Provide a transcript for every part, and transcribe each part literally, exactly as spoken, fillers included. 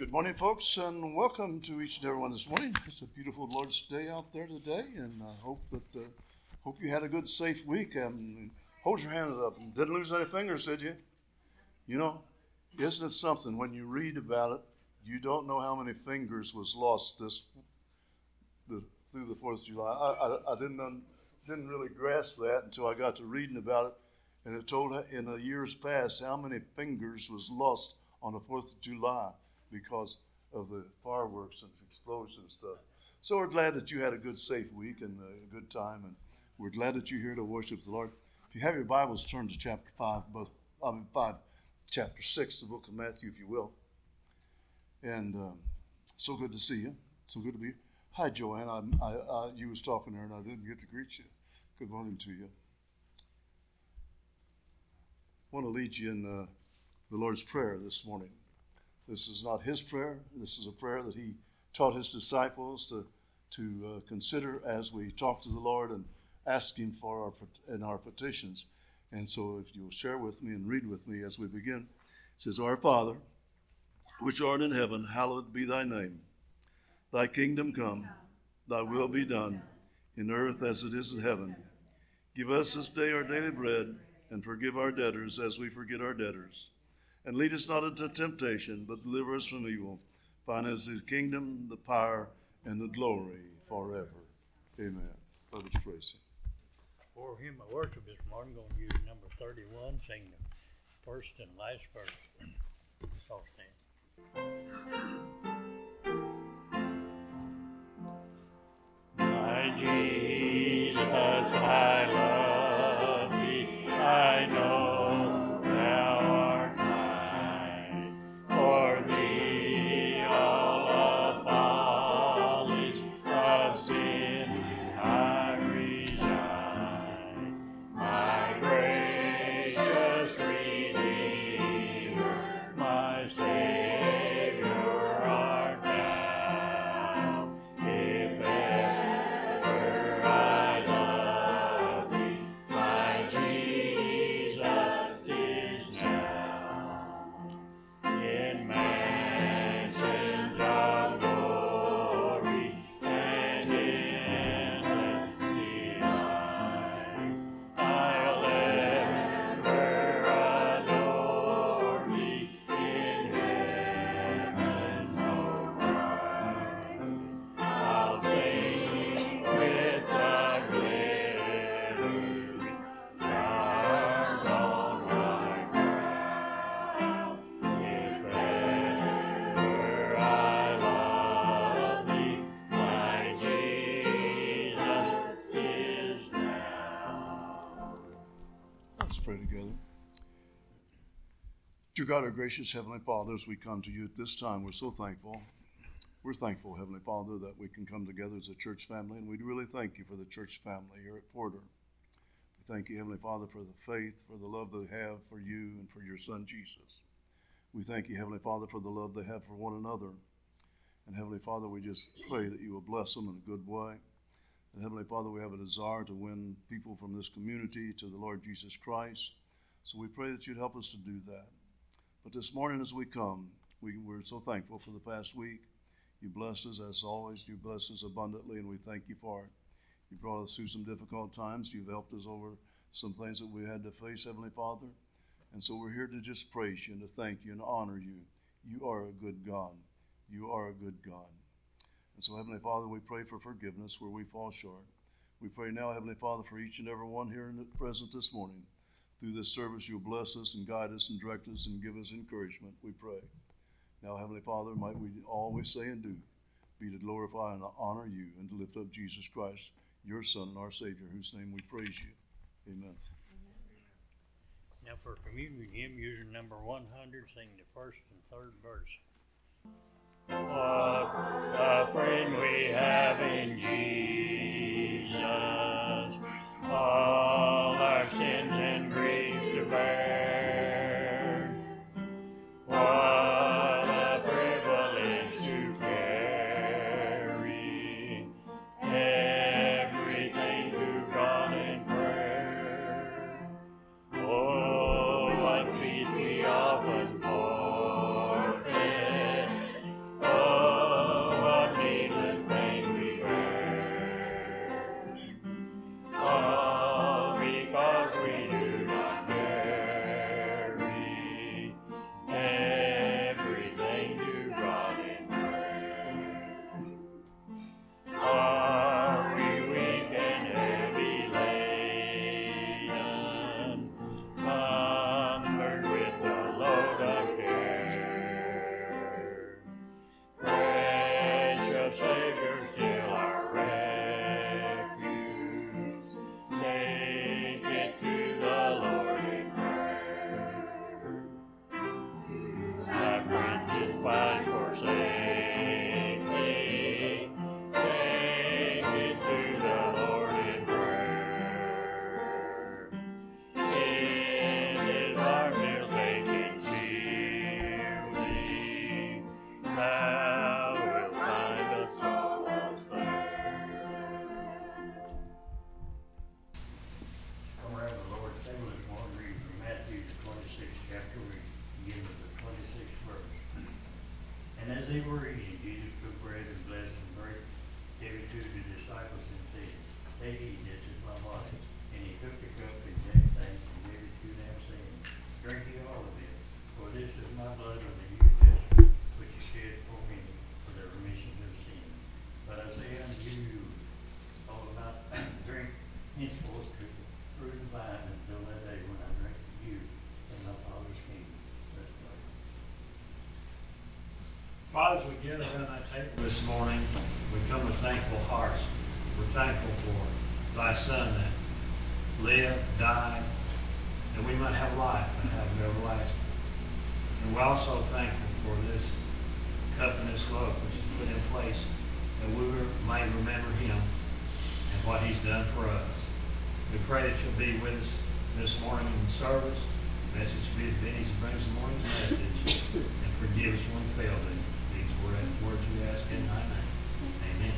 Good morning, folks, and welcome to each and every one this morning. It's a beautiful Lord's Day out there today, and I hope that uh, hope you had a good, safe week. And hold your hands up. And didn't lose any fingers, did you? You know, isn't it something when you read about it, you don't know how many fingers was lost this the, through the Fourth of July. I, I, I didn't un, didn't really grasp that until I got to reading about it, and it told in the years past how many fingers was lost on the Fourth of July because of the fireworks and explosions and stuff. So we're glad that you had a good, safe week and a good time, and we're glad that you're here to worship the Lord. If you have your Bibles, turn to chapter five, both I mean five, chapter six, the book of Matthew, if you will. And um, so good to see you. So good to be here. Hi, Joanne. I, I, I, you was talking there, and I didn't get to greet you. Good morning to you. I want to lead you in uh, the Lord's Prayer this morning. This is not his prayer. This is a prayer that he taught his disciples to to uh, consider as we talk to the Lord and ask him for our in our petitions. And so if you'll share with me and read with me as we begin. It says, Our Father, which art in heaven, hallowed be thy name. Thy kingdom come, thy will be done, in earth as it is in heaven. Give us this day our daily bread, and forgive our debtors as we forget our debtors. And lead us not into temptation, but deliver us from evil. Thine is the kingdom, the power, and the glory forever. Amen. Let us praise him. For hymn of worship this morning, I'm going to use number thirty-one, sing the first and last verse. Let's all stand. My Jesus, I love thee, I know. Dear God, our gracious Heavenly Father, as we come to you at this time, we're so thankful. We're thankful, Heavenly Father, that we can come together as a church family, and we really thank you for the church family here at Porter. We thank you, Heavenly Father, for the faith, for the love they have for you and for your Son, Jesus. We thank you, Heavenly Father, for the love they have for one another. And Heavenly Father, we just pray that you will bless them in a good way. And Heavenly Father, we have a desire to win people from this community to the Lord Jesus Christ. So we pray that you'd help us to do that. But this morning as we come, we, we're so thankful for the past week. You blessed us as always. You blessed us abundantly, and we thank you for it. You brought us through some difficult times. You've helped us over some things that we had to face, Heavenly Father. And so we're here to just praise you and to thank you and honor you. You are a good God. You are a good God. And so, Heavenly Father, we pray for forgiveness where we fall short. We pray now, Heavenly Father, for each and every one here in the present this morning. Through this service, you'll bless us and guide us and direct us and give us encouragement, we pray. Now, Heavenly Father, might we always say and do, be to glorify and honor you and to lift up Jesus Christ, your Son and our Savior, whose name we praise you. Amen. Now for communion hymn, using number one hundred, sing the first and third verse. What a friend we have in Jesus, all our sins and griefs to bear. What a privilege to carry everything to God in prayer. Oh, what peace we often forfeit as they were eating, Jesus took bread and blessed and brake, gave it to the disciples and said, take, eat, this is my body. And he took the cup and gave thanks and gave it to them, saying, drink ye all of it, for this is my blood of the New Testament, which is shed for many for the remission of sin. But I say unto you, all about drink henceforth to the fruit of the vine until that day when I drink with you in my Father's kingdom. Let's pray. Father, as we gather around that table this morning, we come with thankful hearts. We're thankful for thy Son that lived, died, that we might have life and have it everlasting. And we're also thankful for this cup and this loaf which is put in place, that we may remember him and what he's done for us. We pray that you'll be with us this morning in the service. The message be as Benny's brings the morning's message, and forgive us when we fail thee. These words we ask in thy name. Amen.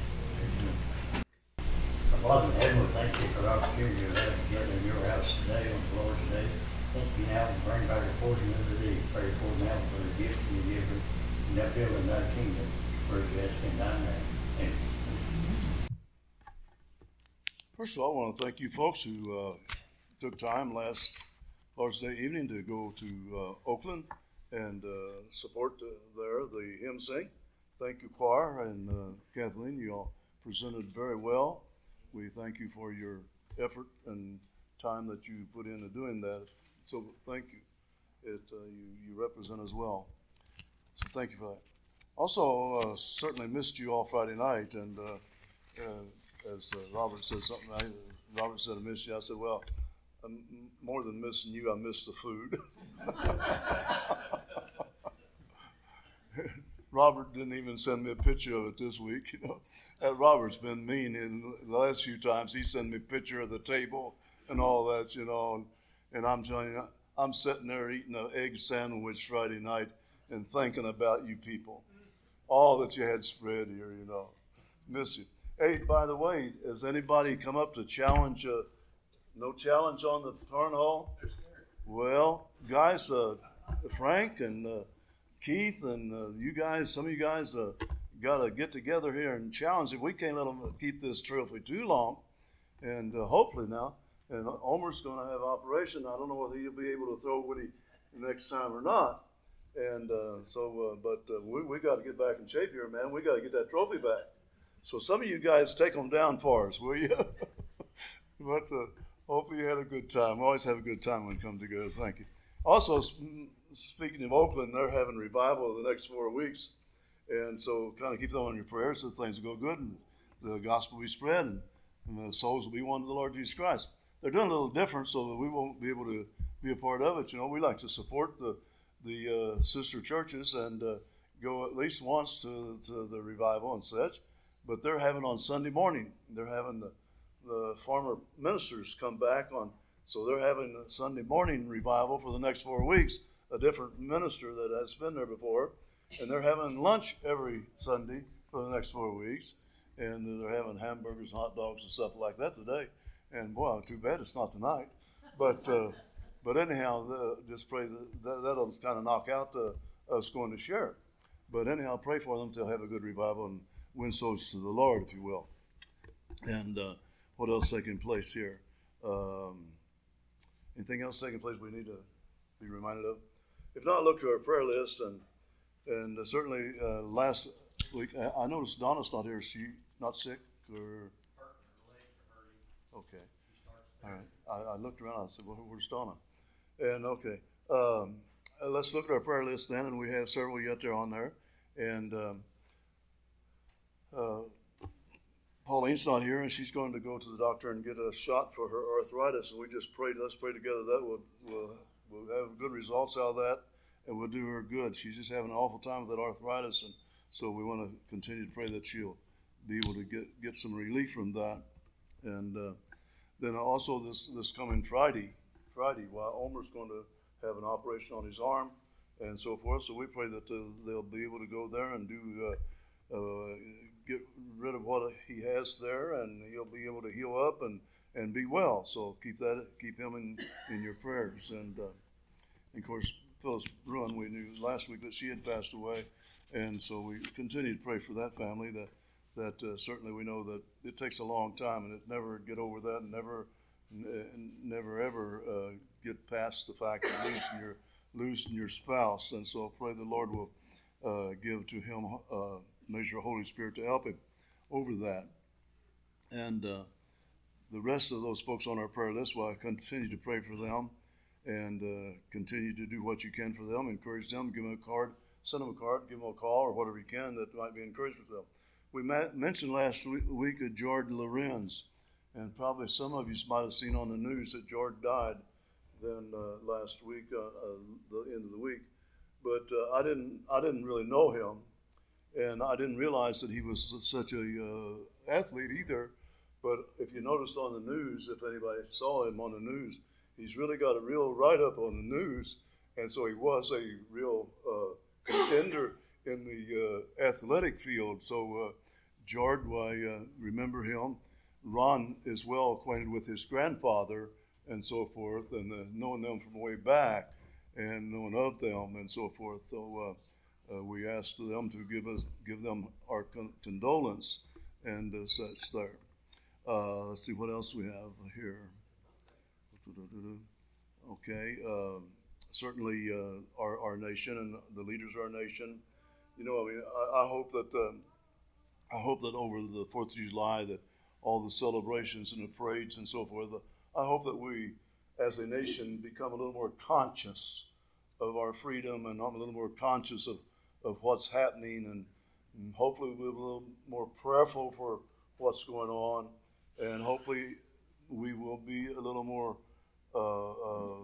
Our Father in heaven, we thank you for the opportunity to have together in your house today, on the Lord's Day. Thank you now for bringing back a portion of the day. Pray for now for the gift and the giver, and that build in thy kingdom, where you ask in thy name. Amen. First of all, I want to thank you folks who uh, took time last Lord's Day evening to go to uh, Oakland and uh, support uh, there the hymn sing. Thank you, choir, and uh, Kathleen. You all presented very well. We thank you for your effort and time that you put into doing that. So thank you. It uh, you you represent us well. So thank you for that. Also, uh, certainly missed you all Friday night, and uh, uh, as uh, Robert said something, I, Robert said I missed you. I said, well, I'm, more than missing you, I missed the food. Robert didn't even send me a picture of it this week. You know, uh, Robert's been mean in the last few times. He sent me a picture of the table and all that, you know, and, and I'm telling you, I'm sitting there eating an egg sandwich Friday night and thinking about you people, all that you had spread here, you know. Miss you. Hey, by the way, has anybody come up to challenge? Uh, no challenge on the cornhole? Well, guys, uh, Frank and uh, Keith and uh, you guys, some of you guys uh, got to get together here and challenge it. We can't let them keep this trophy too long. And uh, hopefully now, and Omer's going to have operation. I don't know whether he'll be able to throw when he next time or not. And uh, so, uh, but uh, we, we got to get back in shape here, man. We got to get that trophy back. So some of you guys take them down for us, will you? But uh, hopefully you had a good time. We always have a good time when we come together. Thank you. Also, speaking of Oakland, they're having revival the next four weeks. And so kind of keep them on your prayers so things will go good and the gospel will be spread and, and the souls will be won to the Lord Jesus Christ. They're doing a little different so that we won't be able to be a part of it. You know, we like to support the the uh, sister churches and uh, go at least once to, to the revival and such. But they're having on Sunday morning. They're having the, the former ministers come back on. So they're having a Sunday morning revival for the next four weeks. A different minister that has been there before. And they're having lunch every Sunday for the next four weeks. And they're having hamburgers, hot dogs, and stuff like that today. And boy, too bad it's not tonight. But uh, but anyhow, the, just pray that, that that'll kind of knock out uh, us going to share. But anyhow, pray for them to have a good revival and win souls to the Lord, if you will. And uh, what else taking place here? Um, anything else taking place we need to be reminded of? If not, look to our prayer list. And and uh, certainly uh, last week, I, I noticed Donna's not here. Is she not sick? Or okay. All right. I, I looked around. I said, well, where's Donna? And okay. Um, let's look at our prayer list then. And we have several yet there on there. And um, uh, Pauline's not here, and she's going to go to the doctor and get a shot for her arthritis. And we just prayed. Let's pray together that we'll, we'll, we'll have good results out of that, and we'll do her good. She's just having an awful time with that arthritis, and so we want to continue to pray that she'll be able to get, get some relief from that. And uh, then also this, this coming Friday, Friday, while Omer's going to have an operation on his arm and so forth. So we pray that uh, they'll be able to go there and do uh, uh, get rid of what he has there, and he'll be able to heal up and, and be well. So keep that, keep him in, in your prayers. And, uh, and of course, Phyllis Bruin, we knew last week that she had passed away. And so we continue to pray for that family, that, that uh, certainly we know that it takes a long time and it never get over that and never, n- never ever uh, get past the fact of losing your, losing your spouse. And so I pray the Lord will uh, give to him uh, measure of Holy Spirit to help him over that. And uh, the rest of those folks on our prayer list, well, I continue to pray for them and uh, continue to do what you can for them, encourage them, give them a card, send them a card, give them a call, or whatever you can that might be encouragement for them. We ma- mentioned last week, week of George Lorenz, and probably some of you might have seen on the news that George died then uh, last week, uh, uh, the end of the week. But uh, I didn't, I didn't really know him, and I didn't realize that he was such a uh, athlete either. But if you noticed on the news, if anybody saw him on the news, he's really got a real write-up on the news, and so he was a real uh, contender in the uh, athletic field. So uh, George, I uh, remember him. Ron is well acquainted with his grandfather and so forth, and uh, knowing them from way back and knowing of them and so forth. So uh, uh, we asked them to give us give them our con- condolence and uh, such there. Uh, let's see what else we have here. Okay, uh, certainly uh, our our nation and the leaders of our nation. You know, I mean, I, I hope that uh, I hope that over the Fourth of July, that all the celebrations and the parades and so forth, I hope that we, as a nation, become a little more conscious of our freedom and I'm a little more conscious of, of what's happening, and, and hopefully we'll be a little more prayerful for what's going on, and hopefully we will be a little more uh, uh,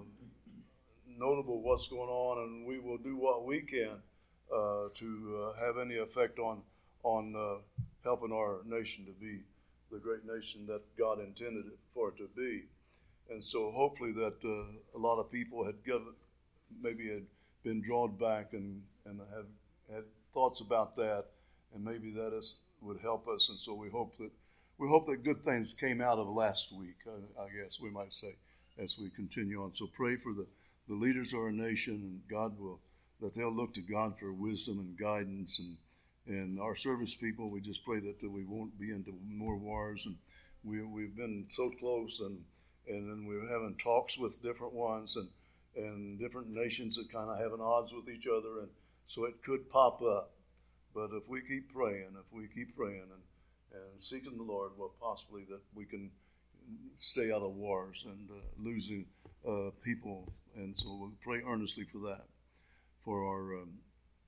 notable what's going on, and we will do what we can uh, to uh, have any effect on on uh, helping our nation to be the great nation that God intended it for it to be. And so hopefully that uh, a lot of people had given, maybe had been drawn back and, and have had thoughts about that, and maybe that is, would help us. And so we hope that we hope that good things came out of last week, I, I guess we might say, as we continue on. So pray for the, the leaders of our nation, and God will, that they'll look to God for wisdom and guidance. And and our service people, we just pray that we won't be into more wars. And we, we've been so close, and and then we're having talks with different ones and, and different nations that kind of have an odds with each other. And so it could pop up. But if we keep praying, if we keep praying and, and seeking the Lord, well, possibly that we can stay out of wars and uh, losing uh, people. And so we'll pray earnestly for that, for our um,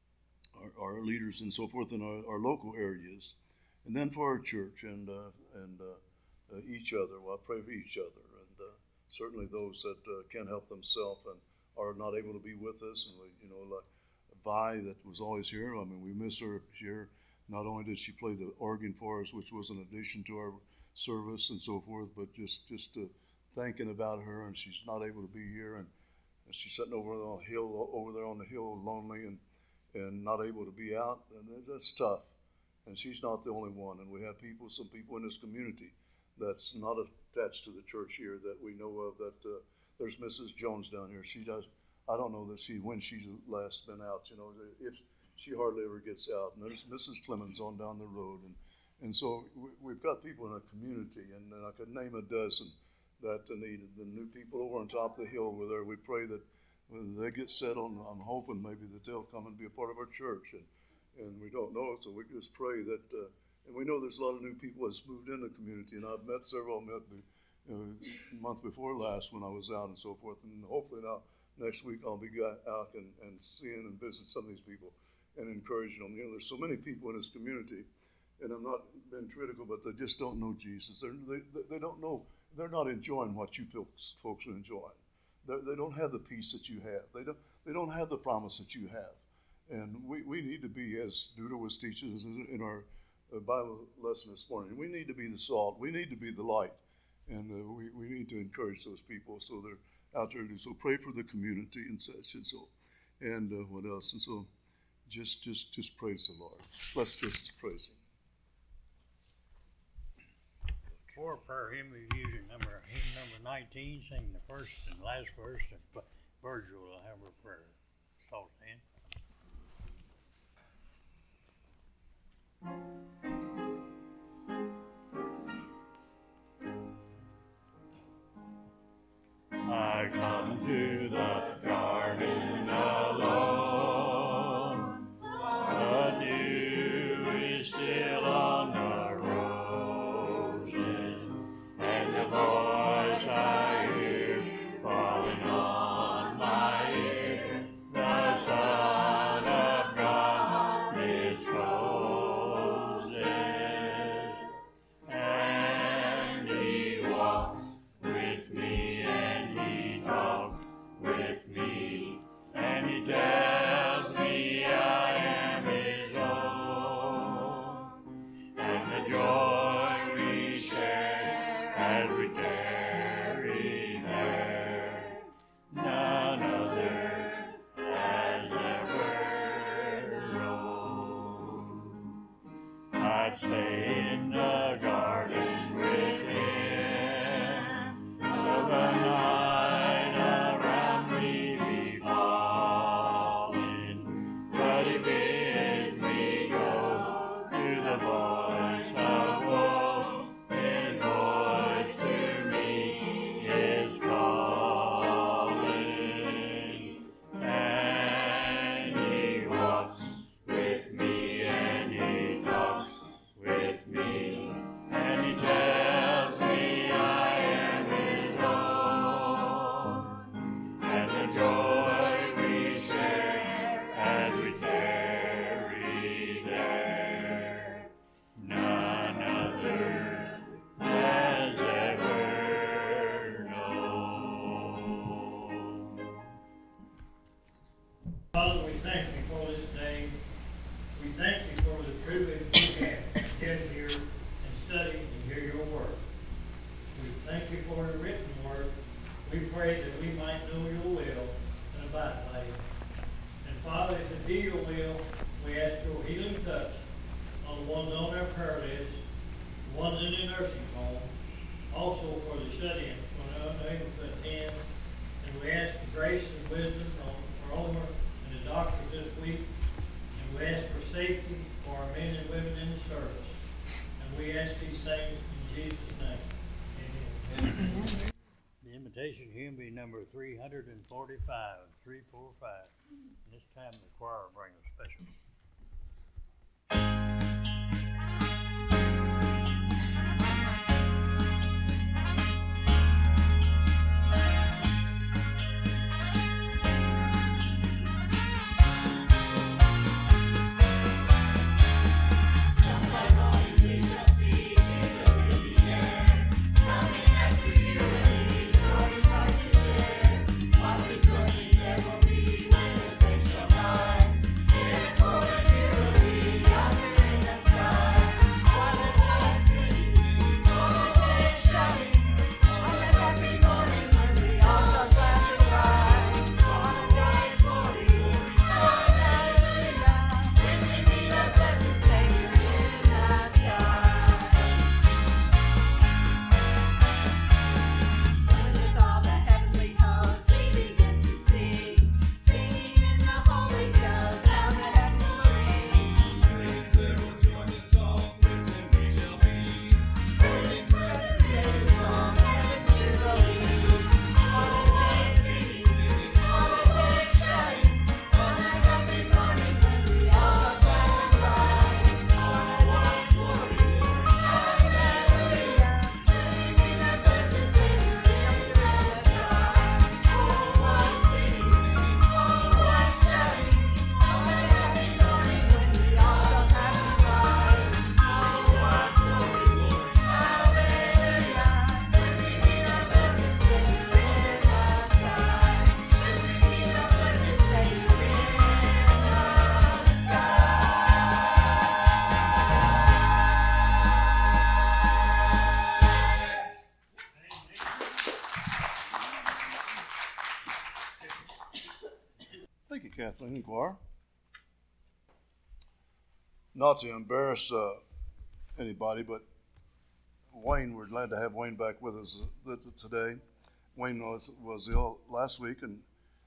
Our, our leaders and so forth in our, our local areas, and then for our church and uh, and uh, uh, each other. Well, I pray for each other, and uh, certainly those that uh, can't help themselves and are not able to be with us. And we, you know, like Vi, that was always here. I mean, we miss her here. Not only did she play the organ for us, which was an addition to our service and so forth, but just just uh, thinking about her, and she's not able to be here, and she's sitting over on the hill, over there on the hill, lonely and. and not able to be out, and that's tough. And she's not the only one. And we have people, some people in this community that's not attached to the church here that we know of. That uh, there's Missus Jones down here. She does. I don't know that she when she's last been out. You know, if she hardly ever gets out. And there's Missus Clemens on down the road, and and so we, we've got people in our community, and, and I could name a dozen that need the new people over on top of the hill over there. We pray that. When they get settled, I'm hoping maybe that they'll come and be a part of our church, and, and we don't know, so we just pray that, uh, and we know there's a lot of new people that's moved in the community, and I've met several, met the uh, month before last when I was out and so forth, and hopefully now, next week I'll be out and, and seeing and visit some of these people and encouraging them. You know, there's so many people in this community, and I'm not being critical, but they just don't know Jesus. They're, they they don't know, they're not enjoying what you folks, folks are enjoying. They don't have the peace that you have. They don't. They don't have the promise that you have. And we, we need to be, as Duda was teaching us in our Bible lesson this morning, we need to be the salt. We need to be the light. And uh, we, we need to encourage those people so they're out there to do. So pray for the community and such and so. And uh, what else? And so just just just praise the Lord. Let's just praise him. For prayer hymn, we're using number hymn number nineteen, sing the first and last verse, and Virgil will have her prayer. Saul's hand. I come to the garden alone. The dew is still on the roses, and the voice I hear falling on my ear. The Son of God discloses, and He walks with me, and He talks with me, and He tells me I am His own, and the joy we share as we tarry there, none other has ever known. I'd stay in the garden with Him, though the night around me be falling, but He bids me go to the voice of woe. His voice to me is calling, and He walks with me, and He talks with me, and He tells me I am His own, and the joy we share as we tarry there, none other has ever known. Father, we thank you for this day. We thank you for the privilege we have to get here and study and hear your word. We thank you for the written word. We pray that we might know your will and abide by it. And Father, if it be your will, we ask your healing touch on the ones on our prayer list, the ones in the nursing home, also for the shut-ins when they're unable to attend. And we ask for grace and wisdom on our owner and the doctors this week. And we ask for safety for our men and women in the service. And we ask these things in Jesus' name. Amen. The invitation hymn be number three hundred forty-five, three forty-five. And this time the choir will bring a special. Sunday morning we shall see Jesus in the air, coming after you and me, joy is ours to share. What rejoicing there will be when the saints shall rise, here for the jubilee, yonder in the skies. What a glad singing, what a day shouting, on that happy morning when we all shall shout and rise. What a day for you, hallelujah, when we meet our blessed Savior in the skies. And with all the heavenly hosts we begin to sing, singing in the Holy Ghost, how the heavens will ring. Praise there will join the song, with Him we shall be. Praising praises, praising song, heaven's jubilee. What a day singing, what a day shouting, on that happy morning when we all shall shout and rise. What a white glory, hallelujah, when we meet our blessed Savior in the skies. Oh, what singing, oh, what shouting, on that happy morning when we all shall shout and rise. Oh, what glory, hallelujah, when we meet our blessed Savior in the skies. When we meet our blessed Savior in the skies. Thank you, Kathleen and choir. Not to embarrass uh, anybody, but Wayne, we're glad to have Wayne back with us th- th- today. Wayne was, was ill last week, and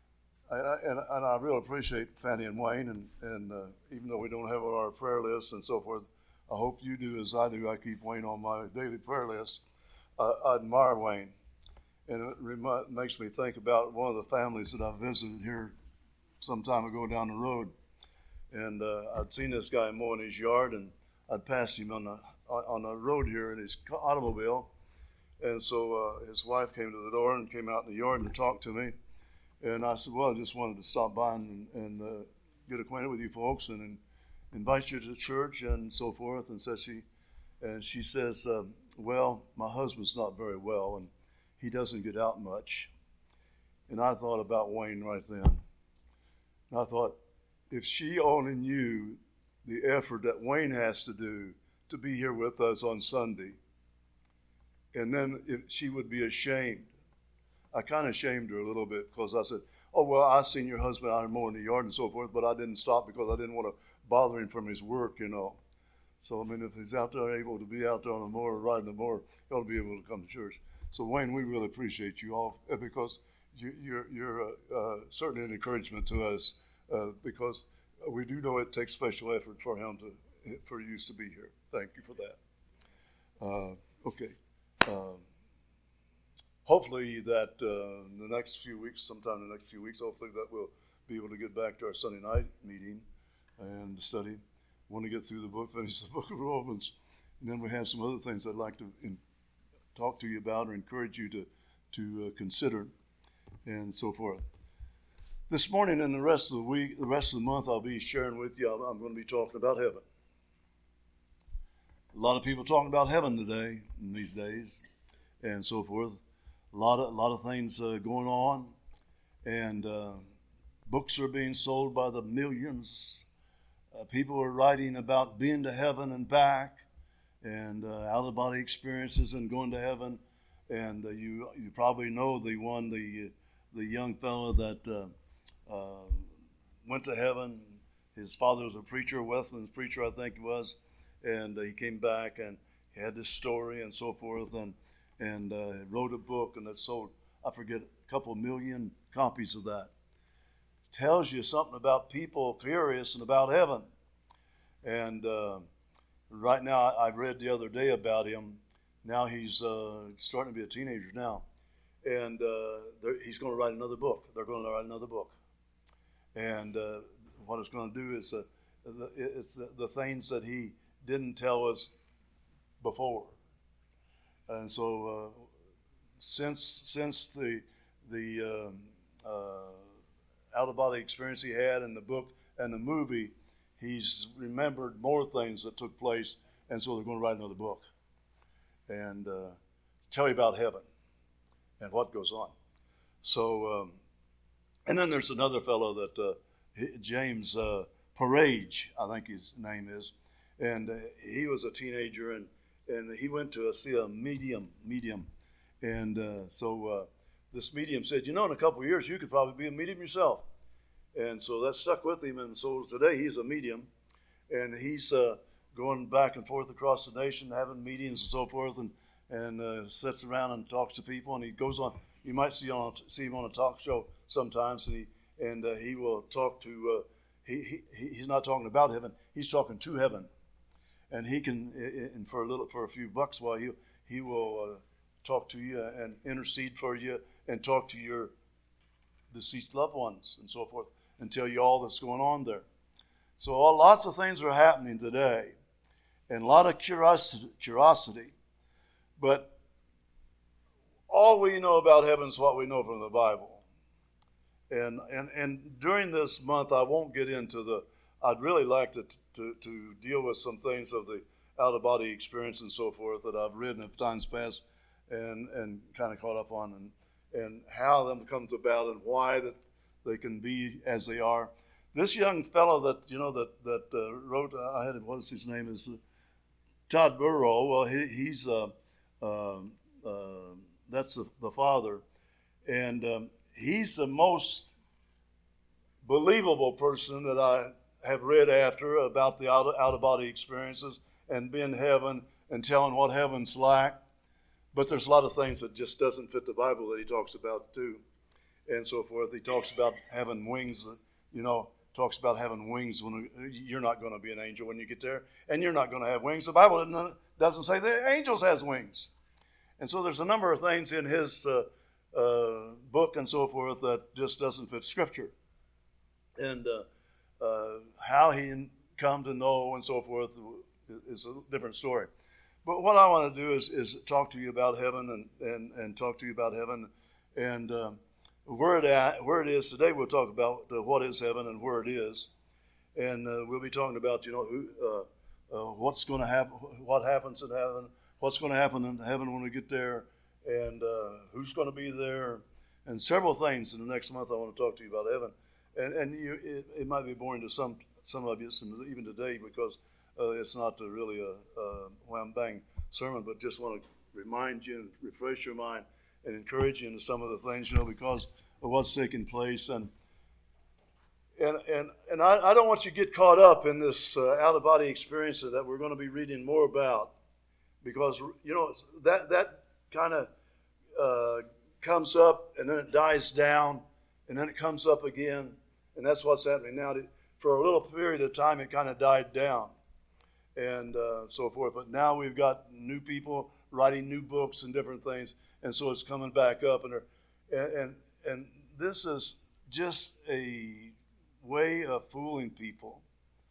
I, I, and, and I really appreciate Fanny and Wayne, and, and uh, even though we don't have it on our prayer list and so forth, I hope you do as I do. I keep Wayne on my daily prayer list. Uh, I admire Wayne, and it remi- makes me think about one of the families that I visited here some time ago down the road. And uh, I'd seen this guy mowing his yard, and I'd passed him on the on the road here in his automobile. And so uh, his wife came to the door and came out in the yard and talked to me. And I said, well, I just wanted to stop by and, and uh, get acquainted with you folks and, and invite you to church and so forth. And so she, and she says, uh, well, my husband's not very well, and he doesn't get out much. And I thought about Wayne right then. And I thought, if she only knew the effort that Wayne has to do to be here with us on Sunday, and then if she would be ashamed. I kind of shamed her a little bit because I said, oh, well, I seen your husband out mowing the yard and so forth, but I didn't stop because I didn't want to bother him from his work, you know. So, I mean, if he's out there able to be out there on the mower, riding the mower, he ought to be able to come to church. So, Wayne, we really appreciate you all because you, you're, you're uh, uh, certainly an encouragement to us uh, because we do know it takes special effort for him to, for you to be here. Thank you for that. Uh, okay. Uh, hopefully that uh, in the next few weeks, sometime in the next few weeks, hopefully that we'll be able to get back to our Sunday night meeting and study. Want to get through the book, finish the book of Romans, and then we have some other things I'd like to in, talk to you about or encourage you to to uh, consider, and so forth. This morning and the rest of the week, the rest of the month, I'll be sharing with you. I'm, I'm going to be talking about heaven. A lot of people talking about heaven today, in these days, and so forth. A lot of a lot of things uh, going on, and uh, books are being sold by the millions. Uh, people are writing about being to heaven and back, and uh, out-of-body experiences and going to heaven. And uh, you you probably know the one, the the young fellow that uh, uh, went to heaven. His father was a preacher, Wesleyan's preacher, I think he was. And uh, he came back and he had this story and so forth, and and uh, wrote a book, and it sold, I forget, a couple of million copies of that. Tells you something about people curious and about heaven. And uh, right now, I, I read the other day about him. Now he's uh, starting to be a teenager now, and uh, he's going to write another book. They're going to write another book, and uh, what it's going to do is uh, it's the, the things that he didn't tell us before. And so uh, since since the the um, uh, out-of-body experience he had in the book and the movie, he's remembered more things that took place, and so they're going to write another book and uh, tell you about heaven and what goes on. So, um, and then there's another fellow that uh, James uh, Parage, I think his name is. And uh, he was a teenager, and, and he went to uh, see a medium, medium. And uh, so uh, this medium said, you know, in a couple of years, you could probably be a medium yourself. And so that stuck with him. And so today he's a medium, and he's uh, going back and forth across the nation, having meetings and so forth, and, and uh, sits around and talks to people. And he goes on, you might see, on, see him on a talk show sometimes, and he, and, uh, he will talk to, uh, he, he he's not talking about heaven, he's talking to heaven. And he can, and for a little, for a few bucks, while he he will uh, talk to you and intercede for you and talk to your deceased loved ones and so forth, and tell you all that's going on there. So all, lots of things are happening today, and a lot of curiosity, curiosity. But all we know about heaven is what we know from the Bible. And and and during this month, I won't get into the. I'd really like to, to to deal with some things of the out-of-body experience and so forth that I've read in times past and, and kind of caught up on, and, and how them comes about and why that they can be as they are. This young fellow that, you know, that, that uh, wrote, uh, I had, what is his name, is uh, Todd Burrow. Well, he, he's, uh, uh, uh, that's the, the father, and um, he's the most believable person that I have read after about the out, out-of-body experiences and being in heaven and telling what heaven's like. But there's a lot of things that just doesn't fit the Bible that he talks about too. and so forth. He talks about having wings, you know, talks about having wings when you're not going to be an angel when you get there, and you're not going to have wings. The Bible doesn't say the angels has wings. And so there's a number of things in his uh, uh, book and so forth that just doesn't fit Scripture. And uh, uh, how he come to know and so forth is a different story. But what I want to do is, is talk to you about heaven and, and, and talk to you about heaven and um, where it at, where it is today. We'll talk about uh, what is heaven and where it is, and uh, we'll be talking about you know who, uh, uh, what's going to happen, what happens in heaven, what's going to happen in heaven when we get there, and uh, who's going to be there, and several things in the next month. I want to talk to you about heaven, and and you, it, it might be boring to some some of you, even today, because uh, it's not really a, a wham bang sermon, but just want to remind you and refresh your mind and encourage you into some of the things, you know, because of what's taking place. And and and, and I, I don't want you to get caught up in this uh, out-of-body experience that we're going to be reading more about, because, you know, that, that kind of uh, comes up and then it dies down and then it comes up again. And that's what's happening now. For a little period of time, it kind of died down and uh, so forth. But now we've got new people writing new books and different things. And so it's coming back up, and and and, and this is just a way of fooling people.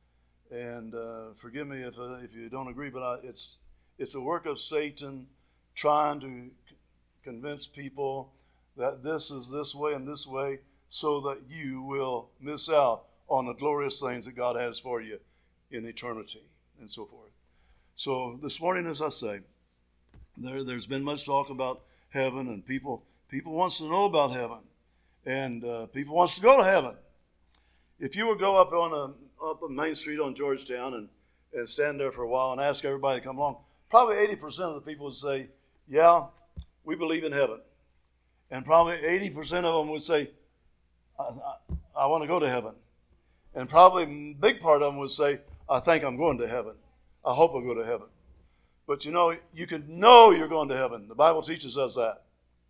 And uh, forgive me if uh, if you don't agree, but I, it's it's a work of Satan trying to c- convince people that this is this way and this way, so that you will miss out on the glorious things that God has for you in eternity and so forth. So this morning, as I say, there there's been much talk about heaven, and people people wants to know about heaven, and uh, people wants to go to heaven. If you would go up on a up on Main Street on Georgetown and, and stand there for a while and ask everybody to come along, probably eighty percent of the people would say, yeah, we believe in heaven. And probably eighty percent of them would say, I, I, I want to go to heaven. And probably a big part of them would say, I think I'm going to heaven. I hope I'll go to heaven. But you know, you can know you're going to heaven. The Bible teaches us that.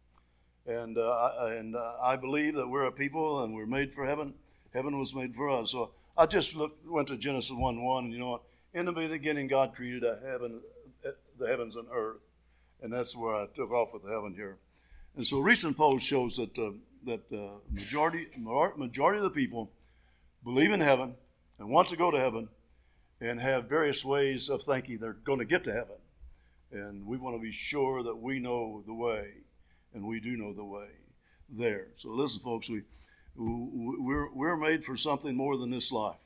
And uh, I, and uh, I believe that we're a people and we're made for heaven. Heaven was made for us. So I just looked, went to Genesis one one, and you know what? In the beginning, God created a heaven, the heavens and earth. And that's where I took off with the heaven here. And so recent polls shows that uh, that uh, majority majority of the people believe in heaven and want to go to heaven and have various ways of thinking they're going to get to heaven. And we want to be sure that we know the way, and we do know the way there. So listen, folks, we, we're, we're made for something more than this life.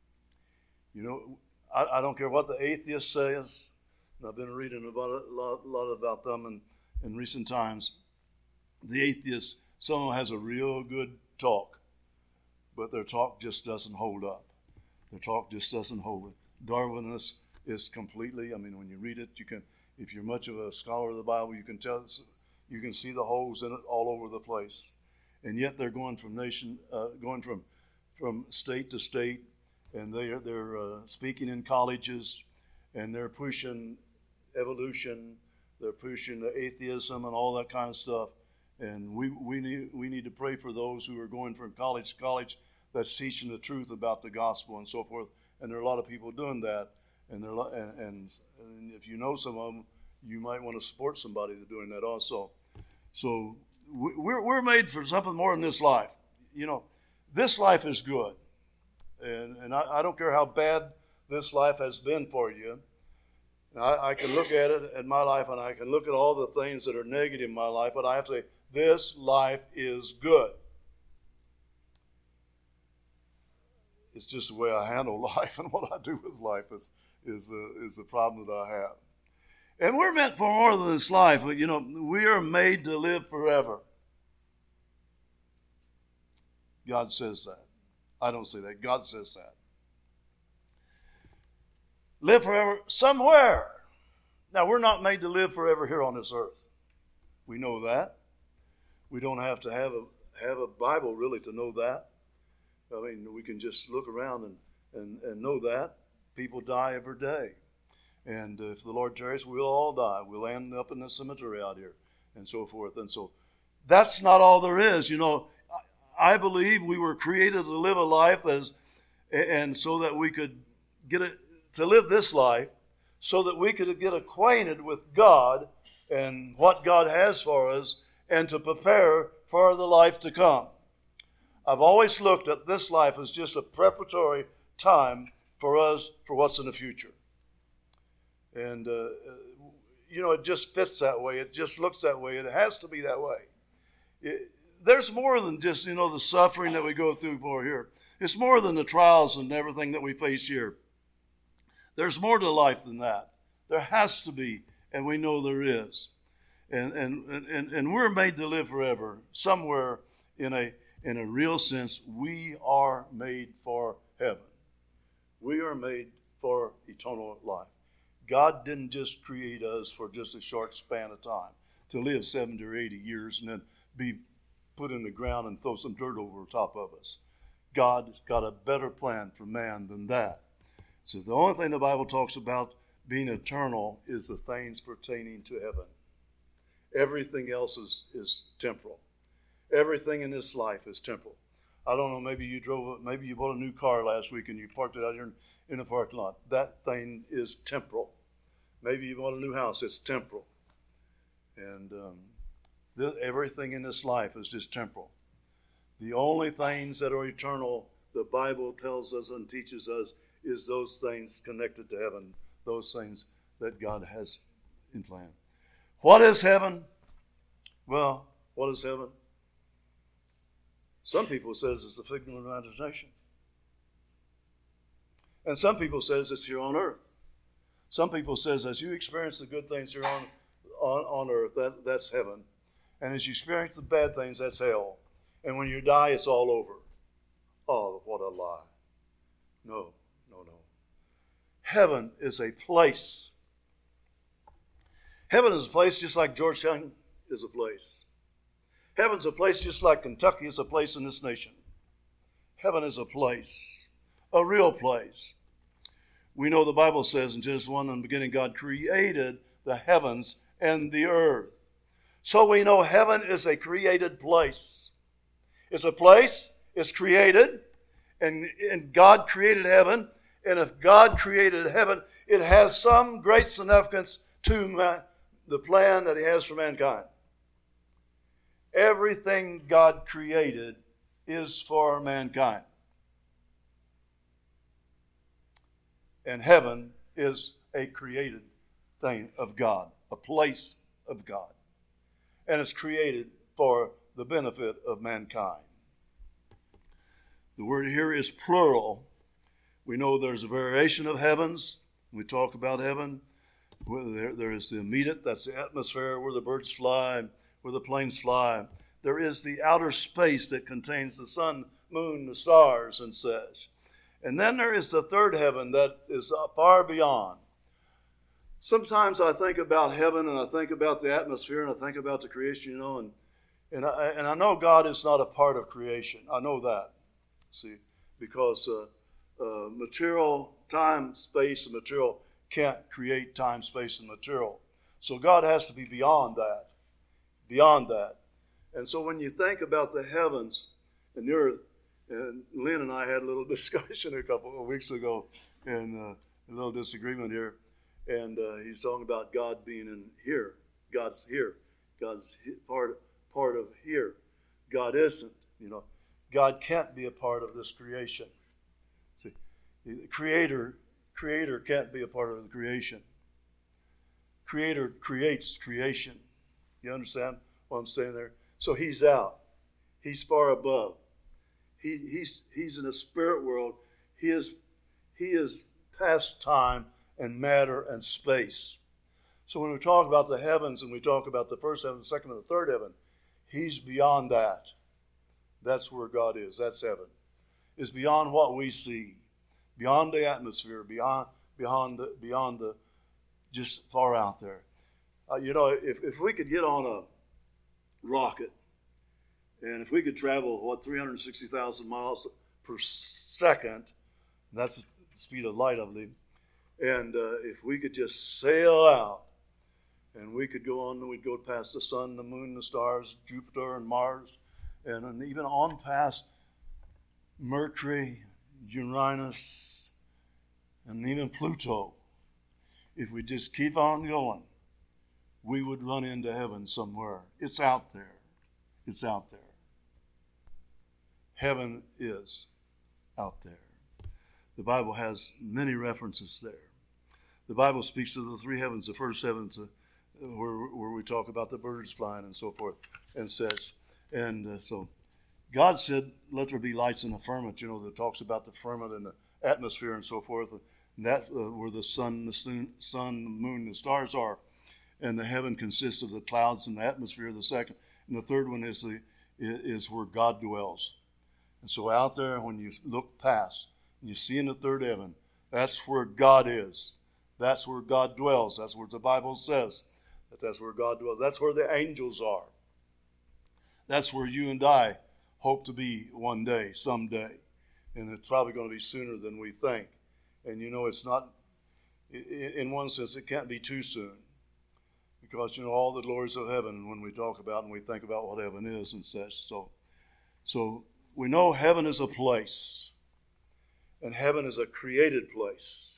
You know, I, I don't care what the atheist says. I've been reading about a lot, lot about them in, in recent times. The atheist, someone has a real good talk, but their talk just doesn't hold up. Their talk just doesn't hold it. Darwinism is completely, I mean, when you read it, you can, if you're much of a scholar of the Bible, you can tell, you can see the holes in it all over the place. And yet they're going from nation, uh, going from from state to state, and they're they're uh, speaking in colleges, and they're pushing evolution, they're pushing the atheism and all that kind of stuff. And we we need we need to pray for those who are going from college to college that's teaching the truth about the gospel and so forth. And there are a lot of people doing that. And, there, and, and, and if you know some of them, you might want to support somebody that's doing that also. So we're, we're made for something more than this life. You know, this life is good. And, and I, I don't care how bad this life has been for you. I, I can look at it at my life, and I can look at all the things that are negative in my life, but I have to say, this life is good. It's just the way I handle life, and what I do with life is is uh, is the problem that I have. And we're meant for more than this life. You know, we are made to live forever. God says that. I don't say that. God says that. Live forever somewhere. Now, we're not made to live forever here on this earth. We know that. We don't have to have a have a Bible really to know that. I mean, we can just look around and, and, and know that. People die every day. And if the Lord tarries, we'll all die. We'll end up in the cemetery out here and so forth. And so that's not all there is. You know, I believe we were created to live a life that is, and so that we could get it, to live this life, so that we could get acquainted with God and what God has for us, and to prepare for the life to come. I've always looked at this life as just a preparatory time for us for what's in the future. And, uh, you know, it just fits that way. It just looks that way. It has to be that way. It, there's more than just, you know, the suffering that we go through for here. It's more than the trials and everything that we face here. There's more to life than that. There has to be, and we know there is. And and and, and we're made to live forever. Somewhere in a in a real sense, we are made for heaven. We are made for eternal life. God didn't just create us for just a short span of time, to live seventy or eighty years and then be put in the ground and throw some dirt over the top of us. God's got a better plan for man than that. So the only thing the Bible talks about being eternal is the things pertaining to heaven. Everything else is, is temporal. Everything in this life is temporal. I don't know, maybe you drove, maybe you bought a new car last week and you parked it out here in, in the parking lot. That thing is temporal. Maybe you bought a new house, it's temporal. And um, this, everything in this life is just temporal. The only things that are eternal, the Bible tells us and teaches us, is those things connected to heaven, those things that God has in plan. What is heaven? Well, what is heaven? Some people says it's the figment of imagination. And some people says it's here on earth. Some people says as you experience the good things here on, on, on earth, that, that's heaven. And as you experience the bad things, that's hell. And when you die, it's all over. Oh, what a lie. No, no, no. Heaven is a place. Heaven is a place just like Georgetown is a place. Heaven's a place just like Kentucky is a place in this nation. Heaven is a place, a real place. We know the Bible says in Genesis one, in the beginning, God created the heavens and the earth. So we know heaven is a created place. It's a place, it's created, and, and God created heaven. And if God created heaven, it has some great significance to man, the plan that he has for mankind. Everything God created is for mankind. And heaven is a created thing of God, a place of God. And it's created for the benefit of mankind. The word here is plural. We know there's a variation of heavens. We talk about heaven. There, there is the immediate, that's the atmosphere where the birds fly, where the planes fly. There is the outer space that contains the sun, moon, the stars, and such. And then there is the third heaven that is far beyond. Sometimes I think about heaven and I think about the atmosphere and I think about the creation, you know, and and I, and I know God is not a part of creation. I know that, see, because uh, uh, material, time, space, and material can't create time, space, and material. So God has to be beyond that, beyond that. And so when you think about the heavens and the earth, and Lynn and I had a little discussion a couple of weeks ago, and uh, a little disagreement here, and uh, he's talking about God being in here. God's here. God's part, part of here. God isn't, you know. God can't be a part of this creation. See, the creator, creator can't be a part of the creation. Creator creates creation. You understand what I'm saying there? So he's out. He's far above. He, he's, he's in a spirit world. He is, he is past time and matter and space. So when we talk about the heavens and we talk about the first heaven, the second and the third heaven, he's beyond that. That's where God is. That's heaven. It's beyond what we see, beyond the atmosphere, beyond beyond the beyond the just far out there. Uh, you know, if if we could get on a rocket, and if we could travel what three hundred sixty thousand miles per second, that's the speed of light, I believe. And uh, if we could just sail out, and we could go on, and we'd go past the sun, the moon, the stars, Jupiter and Mars, and, and even on past Mercury, Uranus, and even Pluto, if we just keep on going, we would run into heaven somewhere. It's out there. It's out there. Heaven is out there. The Bible has many references there. The Bible speaks of the three heavens. The first heavens, uh, where, where we talk about the birds flying and so forth and such. And uh, so God said, let there be lights in the firmament, you know, that talks about the firmament and the atmosphere and so forth. And that's uh, where the sun, the sun, sun, the moon, the stars are. And the heaven consists of the clouds and the atmosphere, the second. And the third one is the is where God dwells. And so out there, when you look past, and you see in the third heaven, that's where God is. That's where God dwells. That's what the Bible says. That that's where God dwells. That's where the angels are. That's where you and I hope to be one day, someday. And it's probably going to be sooner than we think. And you know, it's not, in one sense, it can't be too soon. Because, you know, all the glories of heaven, when we talk about and we think about what heaven is and such. So, so we know heaven is a place. And heaven is a created place.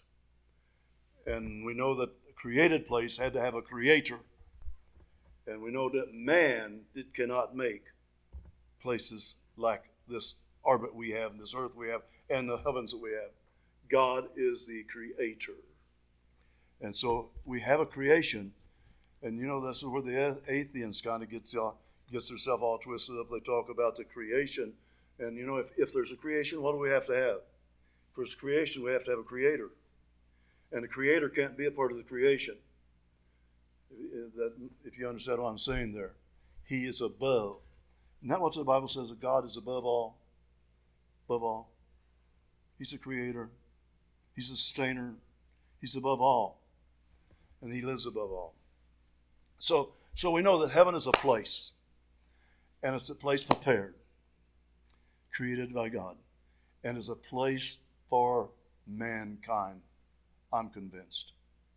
And we know that a created place had to have a creator. And we know that man did, cannot make places like this orbit we have, and this earth we have, and the heavens that we have. God is the creator. And so we have a creation. And you know, that's where the atheists kind of gets, uh, gets themselves all twisted up. They talk about the creation. And you know, if, if there's a creation, what do we have to have? For its creation, we have to have a creator. And the creator can't be a part of the creation. That, if you understand what I'm saying there. He is above. Isn't that what the Bible says, that God is above all? Above all. He's a creator. He's a sustainer. He's above all. And he lives above all. So, so we know that heaven is a place. And it's a place prepared. Created by God. And is a place for mankind. I'm convinced.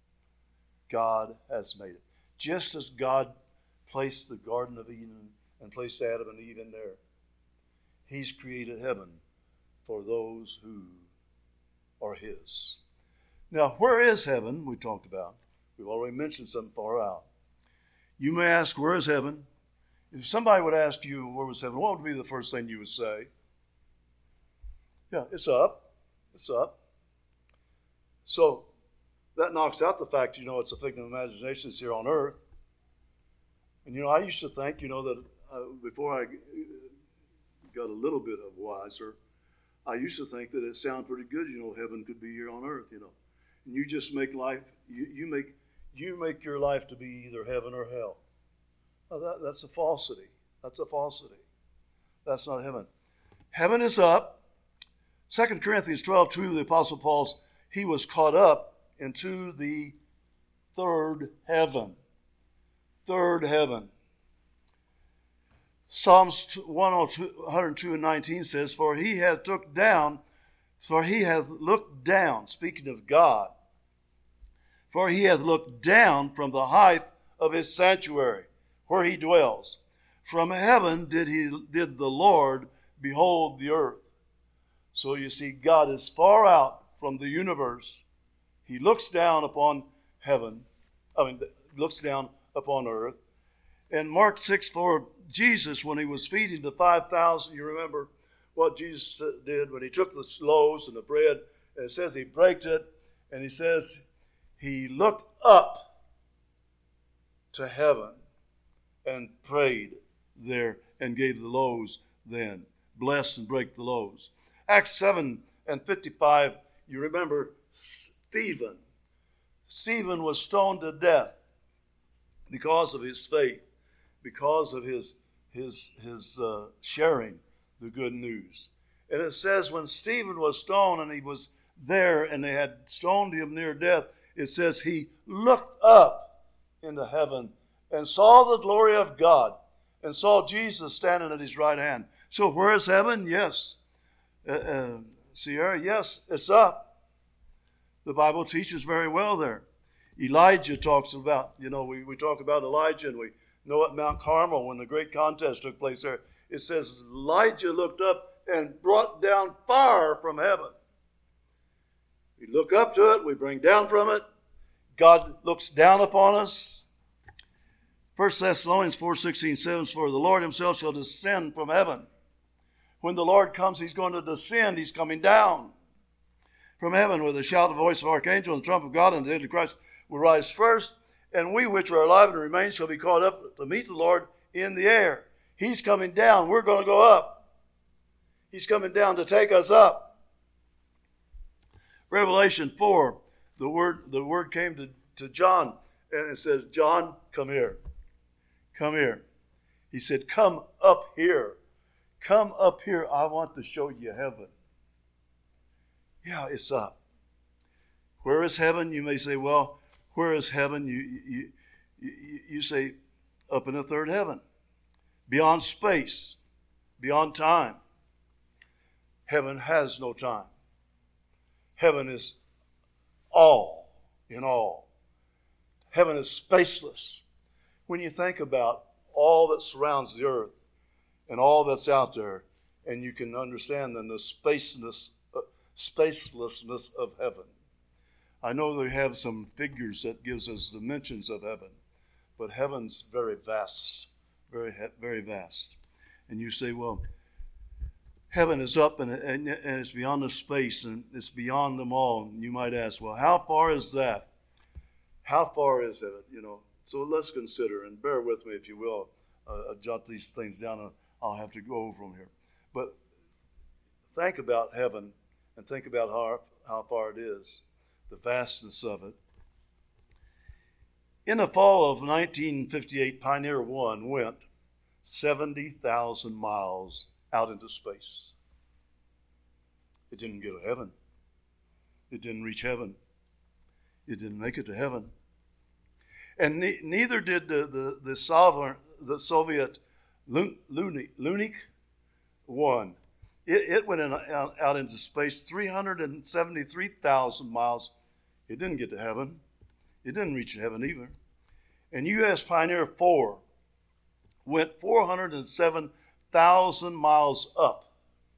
God has made it. Just as God placed the Garden of Eden and placed Adam and Eve in there, he's created heaven for those who are his. Now, where is heaven? We talked about. We've already mentioned something far out. You may ask, where is heaven? If somebody would ask you, where was heaven, what would be the first thing you would say? Yeah, it's up. It's up. So, that knocks out the fact, you know, it's a figment of imagination. It's here on earth. And, you know, I used to think, you know, that uh, before I got a little bit of wiser, I used to think that it sounded pretty good, you know, heaven could be here on earth, you know. And you just make life, you, you make you make your life to be either heaven or hell. Now that, that's a falsity. That's a falsity. That's not heaven. Heaven is up. Second Corinthians twelve two, the Apostle Paul's, he was caught up into the third heaven. Third heaven. Psalms one oh two and nineteen says, For he hath took down, for he hath looked down, speaking of God, for he hath looked down from the height of his sanctuary, where he dwells. From heaven did he did the Lord behold the earth. So you see, God is far out from the universe. He looks down upon heaven, I mean, looks down upon earth. And Mark six four, Jesus, when he was feeding the five thousand, you remember what Jesus did when he took the loaves and the bread, and it says he broke it, and he says he looked up to heaven and prayed there and gave the loaves then, blessed and break the loaves. Acts seven and fifty-five, you remember Stephen. Stephen was stoned to death because of his faith, because of his his his uh, sharing the good news. And it says when Stephen was stoned and he was there and they had stoned him near death, it says he looked up into heaven and saw the glory of God and saw Jesus standing at his right hand. So where is heaven? Yes. Uh, uh, Sierra, yes, it's up. The Bible teaches very well there. Elijah talks about, you know, we, we talk about Elijah and we know at Mount Carmel when the great contest took place there. it says Elijah looked up and brought down fire from heaven. We look up to it, we bring down from it. God looks down upon us. First Thessalonians four sixteen says, for the Lord himself shall descend from heaven. When the Lord comes, he's going to descend. He's coming down from heaven with a shout, the voice of archangel, and the trump of God, and the dead of Christ will rise first. And we which are alive and remain shall be caught up to meet the Lord in the air. He's coming down. We're going to go up. He's coming down to take us up. Revelation four, the word, the word came to, to John, and it says, John, come here. Come here. He said, come up here. Come up here. I want to show you heaven. Yeah, it's up. Where is heaven? You may say, well, where is heaven? You, you, you, you say, up in the third heaven. Beyond space. Beyond time. Heaven has no time. Heaven is all in all. Heaven is spaceless. When you think about all that surrounds the earth and all that's out there, and you can understand then the spaceless, uh, spacelessness of heaven. I know they have some figures that gives us dimensions of heaven, but heaven's very vast, very very vast. And you say, well, heaven is up and, and, and it's beyond the space and it's beyond them all. And you might ask, well, how far is that? How far is it? You know. So let's consider, and bear with me if you will. Uh, I'll jot these things down and I'll have to go over them here. But think about heaven and think about how, how far it is, the vastness of it. In the fall of nineteen fifty-eight, Pioneer one went seventy thousand miles out into space. It didn't get to heaven. It didn't reach heaven. It didn't make it to heaven. And ne- neither did the the, the, sovereign, the Soviet Lunik one. It, it went in, out, out into space three hundred seventy-three thousand miles. It didn't get to heaven. It didn't reach heaven either. And U S Pioneer four went four hundred seven thousand miles up.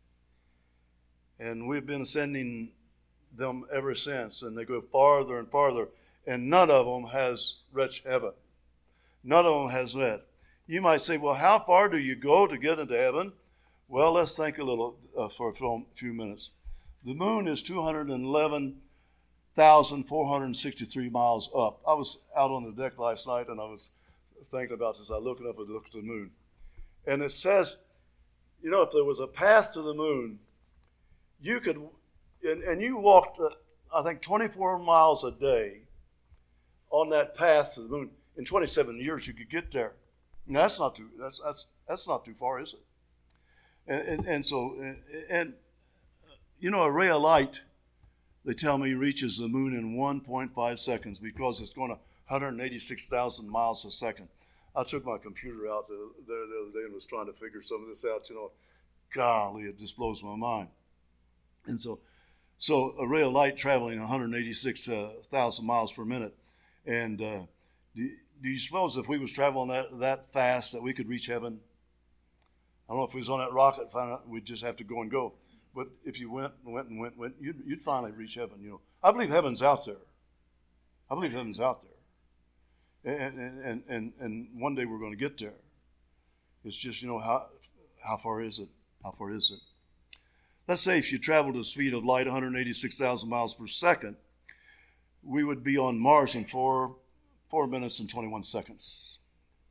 And we've been sending them ever since. And they go farther and farther. And none of them has reached heaven. None of them has met. You might say, well, how far do you go to get into heaven? Well, let's think a little uh, for a few minutes. The moon is two hundred eleven thousand four hundred sixty-three miles up. I was out on the deck last night and I was thinking about this. I looked up and looked at the moon. And it says, you know, if there was a path to the moon, you could, and, and you walked, uh, I think, twenty-four miles a day on that path to the moon. In twenty-seven years, you could get there. Now, that's not too, that's, that's, that's not too far, is it? And, and, and so, and, and, you know, a ray of light, they tell me, reaches the moon in one point five seconds because it's going one hundred eighty-six thousand miles a second. I took my computer out there the other day and was trying to figure some of this out. You know, golly, it just blows my mind. And so, so a ray of light traveling one hundred eighty-six thousand miles per minute. And uh, do, do you suppose if we was traveling that, that fast that we could reach heaven? I don't know if we was on that rocket, we'd just have to go and go. But if you went and went and went, went you'd, you'd finally reach heaven. You know, I believe heaven's out there. I believe heaven's out there, and and and and one day we're going to get there. It's just, you know, how how far is it? How far is it? Let's say if you travel to the speed of light, one hundred eighty-six thousand miles per second, we would be on Mars in four four minutes and twenty-one seconds.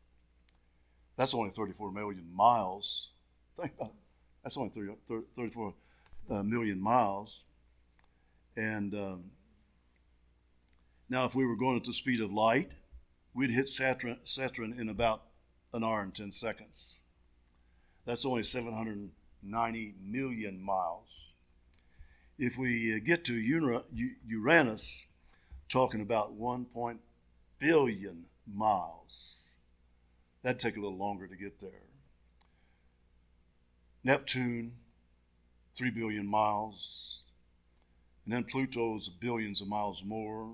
That's only thirty-four million miles. Think about it. That's only thirty, thirty-four uh, million miles. And um, now if we were going at the speed of light, we'd hit Saturn, Saturn in about an hour and ten seconds. That's only seven hundred ninety million miles. If we uh, get to Uranus, talking about one point billion miles, that'd take a little longer to get there. Neptune, three billion miles. And then Pluto's billions of miles more.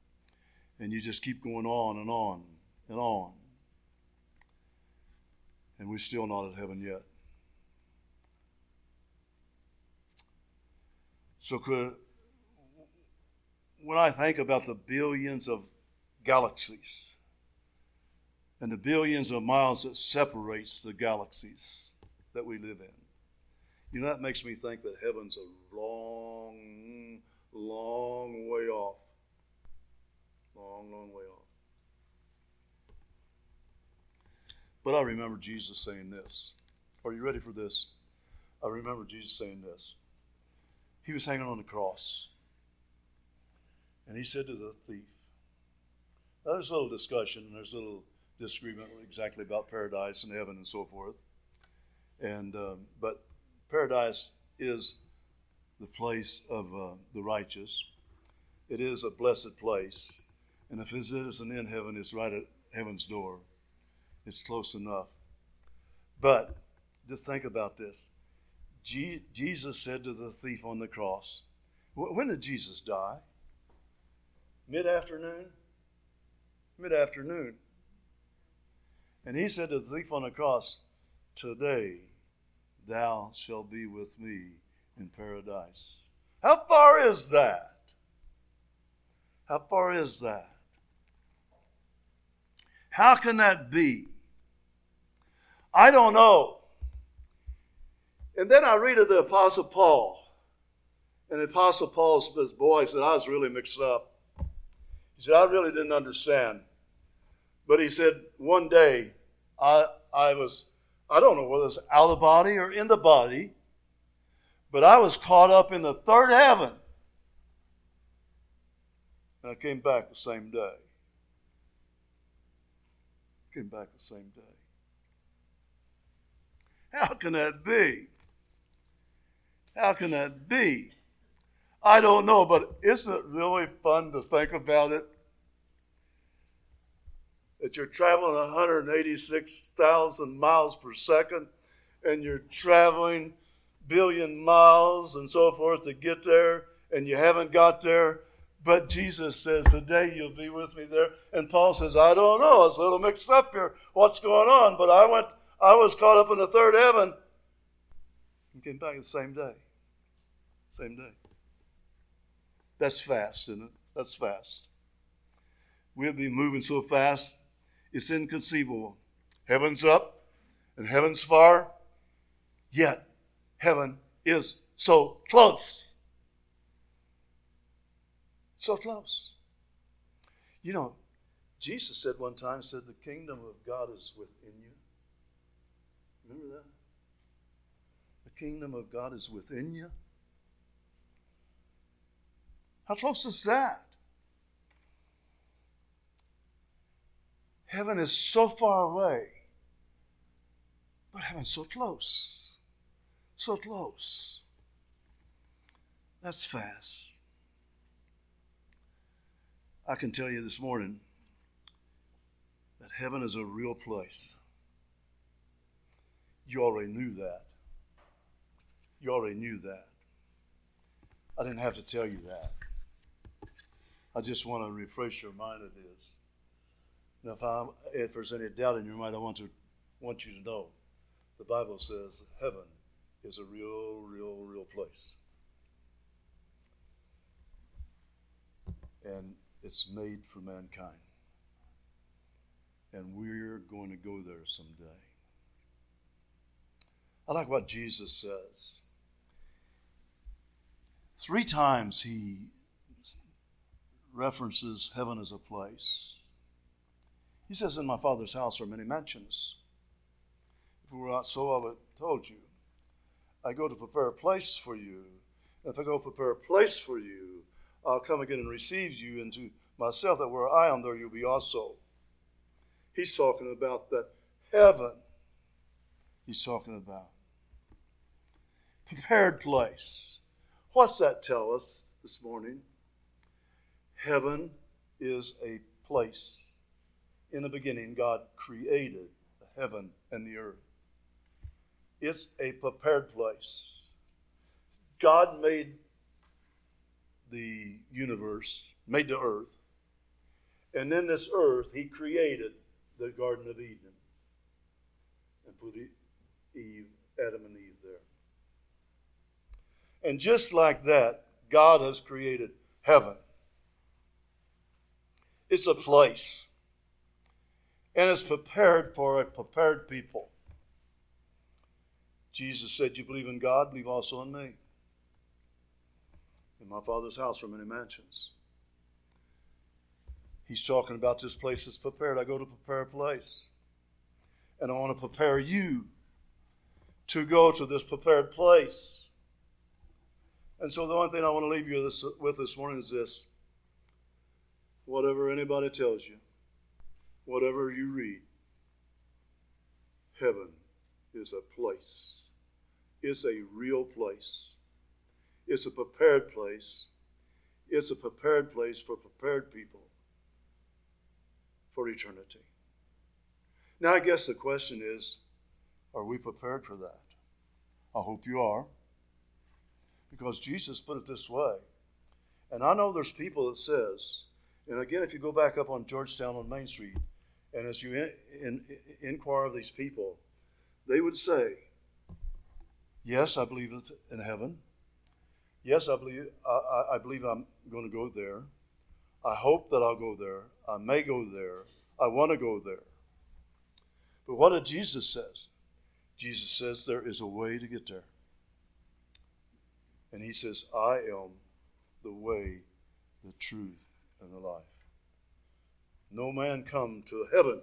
And you just keep going on and on and on. And we're still not at heaven yet. So could, when I think about the billions of galaxies and the billions of miles that separates the galaxies that we live in, you know, that makes me think that heaven's a long, long way off. Long, long way off. But I remember Jesus saying this. Are you ready for this? I remember Jesus saying this. He was hanging on the cross. And he said to the thief, now, there's a little discussion and there's a little disagreement exactly about paradise and heaven and so forth. And um, but paradise is the place of uh, the righteous. It is a blessed place. And if it isn't in heaven, it's right at heaven's door. It's close enough. But just think about this. Je- Jesus said to the thief on the cross, when did Jesus die? Mid-afternoon? Mid-afternoon. And he said to the thief on the cross, today thou shalt be with me in paradise. How far is that? How far is that? How can that be? I don't know. And then I read of the Apostle Paul. And the Apostle Paul says, boy, he said, I was really mixed up. He said, I really didn't understand. But he said, one day, I I was, I don't know whether it was out of the body or in the body, but I was caught up in the third heaven. And I came back the same day. Came back the same day. How can that be? How can that be? I don't know, but isn't it really fun to think about it? That you're traveling one hundred eighty-six thousand miles per second and you're traveling billion miles and so forth to get there, and you haven't got there. But Jesus says, today you'll be with me there. And Paul says, I don't know. It's a little mixed up here. What's going on? But I went, I was caught up in the third heaven and came back the same day. Same day. That's fast, isn't it? That's fast. We'll be moving so fast, it's inconceivable. Heaven's up and heaven's far, yet heaven is so close. So close. You know, Jesus said one time, said the kingdom of God is within you. Remember that? The kingdom of God is within you. How close is that? Heaven is so far away, but heaven's so close. So close. That's fast. I can tell you this morning that heaven is a real place. You already knew that. You already knew that. I didn't have to tell you that. I just want to refresh your mind of this. Now, if, I, if there's any doubt in your mind, I want to want you to know the Bible says heaven is a real, real, real place. And it's made for mankind. And we're going to go there someday. I like what Jesus says. Three times he references heaven as a place. He says, in my Father's house are many mansions. If it were not so, I would have told you. I go to prepare a place for you. And if I go prepare a place for you, I'll come again and receive you into myself, that where I am, there you'll be also. He's talking about that heaven. He's talking about prepared place. What's that tell us this morning? Heaven is a place. In the beginning, God created the heaven and the earth. It's a prepared place. God made the universe, made the earth, and then this earth, he created the Garden of Eden and and put Eve, Adam and Eve there. And just like that, God has created heaven. It's a place. And it's prepared for a prepared people. Jesus said, you believe in God, believe also in me. In my Father's house are many mansions. He's talking about this place that's prepared. I go to prepare a place. And I want to prepare you to go to this prepared place. And so the only thing I want to leave you this, with this morning is this. Whatever anybody tells you, whatever you read, heaven is a place. It's a real place. It's a prepared place. It's a prepared place for prepared people for eternity. Now, I guess the question is, are we prepared for that? I hope you are. Because Jesus put it this way. And I know there's people that says, and again, if you go back up on Georgetown on Main Street, and as you in, in, inquire of these people, they would say, yes, I believe in heaven. Yes, I believe I, I believe I'm going to go there. I hope that I'll go there. I may go there. I want to go there. But what did Jesus says? Jesus says there is a way to get there. And he says, I am the way, the truth, and the life. No man come to heaven.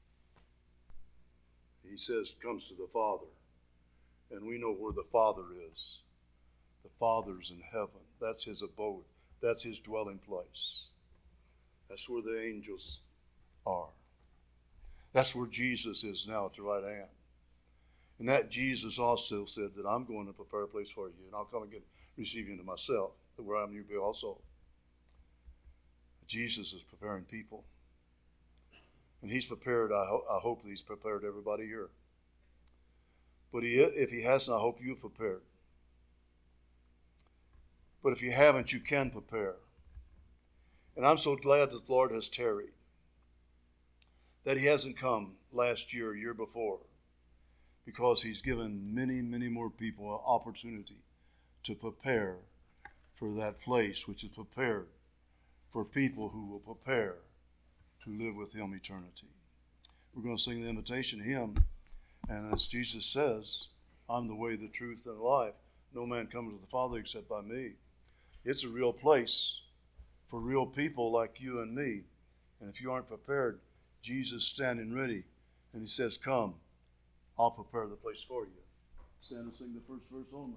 He says, comes to the Father. And we know where the Father is. The Father's in heaven. That's his abode. That's his dwelling place. That's where the angels are. That's where Jesus is now at the right hand. And that Jesus also said that I'm going to prepare a place for you, and I'll come and get, receive you into myself, that where I am, you be also. Jesus is preparing people. And he's prepared, I, ho- I hope that he's prepared everybody here. But he, if he hasn't, I hope you've prepared. But if you haven't, you can prepare. And I'm so glad that the Lord has tarried, that he hasn't come last year or year before, because he's given many, many more people an opportunity to prepare for that place which is prepared for people who will prepare to live with him eternity. We're going to sing the invitation hymn, and as Jesus says, I'm the way, the truth, and the life. No man comes to the Father except by me. It's a real place for real people like you and me. And if you aren't prepared, Jesus is standing ready, and he says, come, I'll prepare the place for you. Stand and sing the first verse only.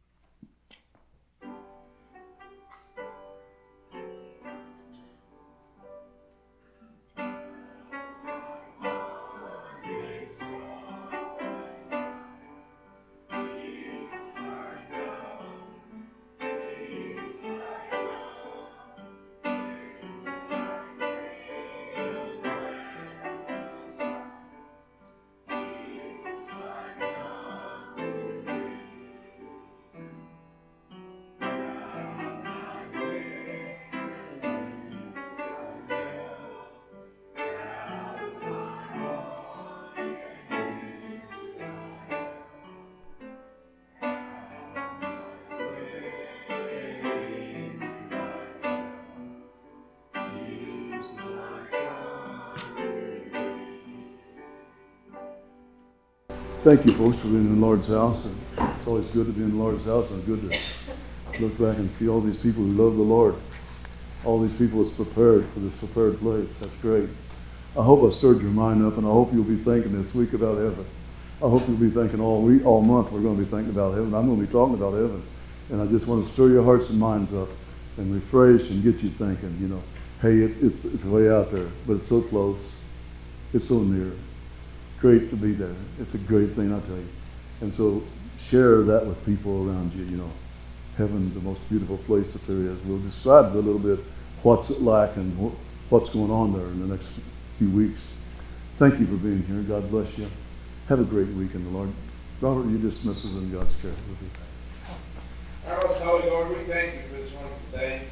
Thank you, folks, for being in the Lord's house. And it's always good to be in the Lord's house, and good to look back and see all these people who love the Lord. All these people that's prepared for this prepared place. That's great. I hope I stirred your mind up, and I hope you'll be thinking this week about heaven. I hope you'll be thinking all week, all month we're going to be thinking about heaven. I'm going to be talking about heaven. And I just want to stir your hearts and minds up and refresh and get you thinking, you know, hey, it's, it's, it's way out there, but it's so close. It's so near. Great to be there. It's a great thing, I tell you. And so share that with people around you. You know, heaven's the most beautiful place that there is. We'll describe a little bit what's it like and wh- what's going on there in the next few weeks. Thank you for being here. God bless you. Have a great week in the Lord. Robert, you dismiss us in God's care. Our most holy Lord, we thank you for this wonderful day.